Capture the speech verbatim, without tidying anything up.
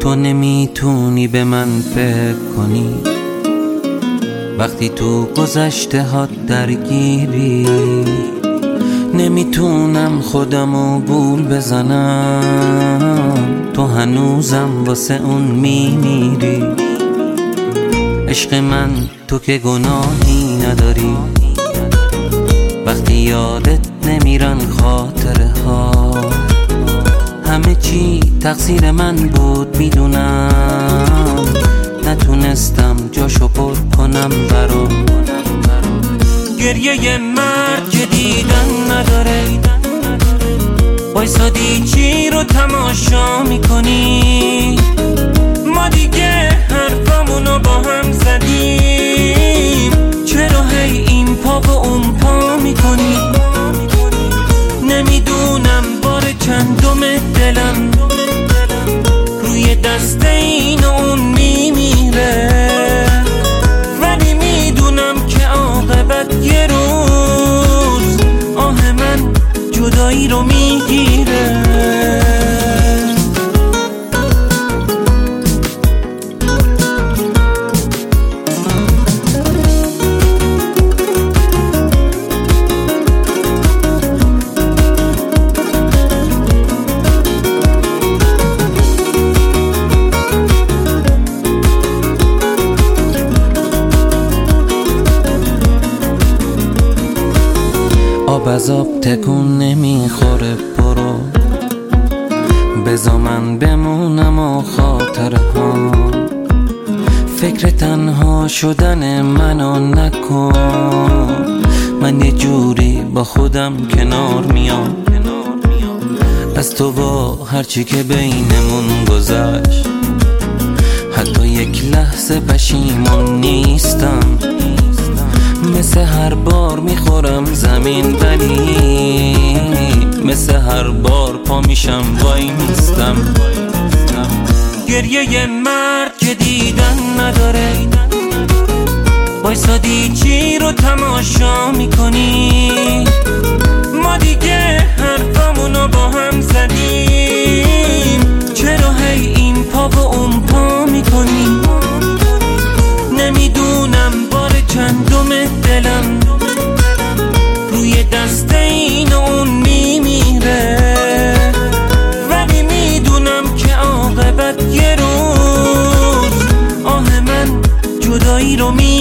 تو نمیتونی به من فکر کنی وقتی تو گذشته ها درگیری. نمیتونم خودمو گول بزنم، تو هنوزم واسه اون میمیری. عشق من تو که گناهی نداری، وقتی یادت نمیرن خاطره ها. همه چی تقصیر من بود میدونم، نتونستم جاشو پر کنم برا. گریه مرد که دیدن نداره، وایسادی چی رو تماشا میکنی؟ ما دیگه حرفمونو با هم زدیم، چرا هی این پا و اون پا میکنی؟ نمیدونم بار چندم دلم روی دست این و اون میمیره، ولی میدونم که عاقبت یه روز آه من جدایی رو میگیره. آب از آب تکون نمیخوره، برو بذار من بمونم و خاطره ها. فکر تنها شدن منو نکن، من یه جوری با خودم کنار میام. از تو با هرچی که بینمون گذشت، حتی یک لحظه پشیمون نیستم. مثل هر بار میخورم زمین، ولی مثل هر بار پا میشم وای میستم. گریه مرد که دیدن نداره، وایسادی چی رو تماشا میکنی؟ ما دیگه حرفمونو با هم زدیم، چرا هی این پا و اون پا میکنی؟ نمیدونم بار چندم دلم روی دست این و اون میمیره، ولی میدونم که عاقبت یه روز آه من جدایی رو می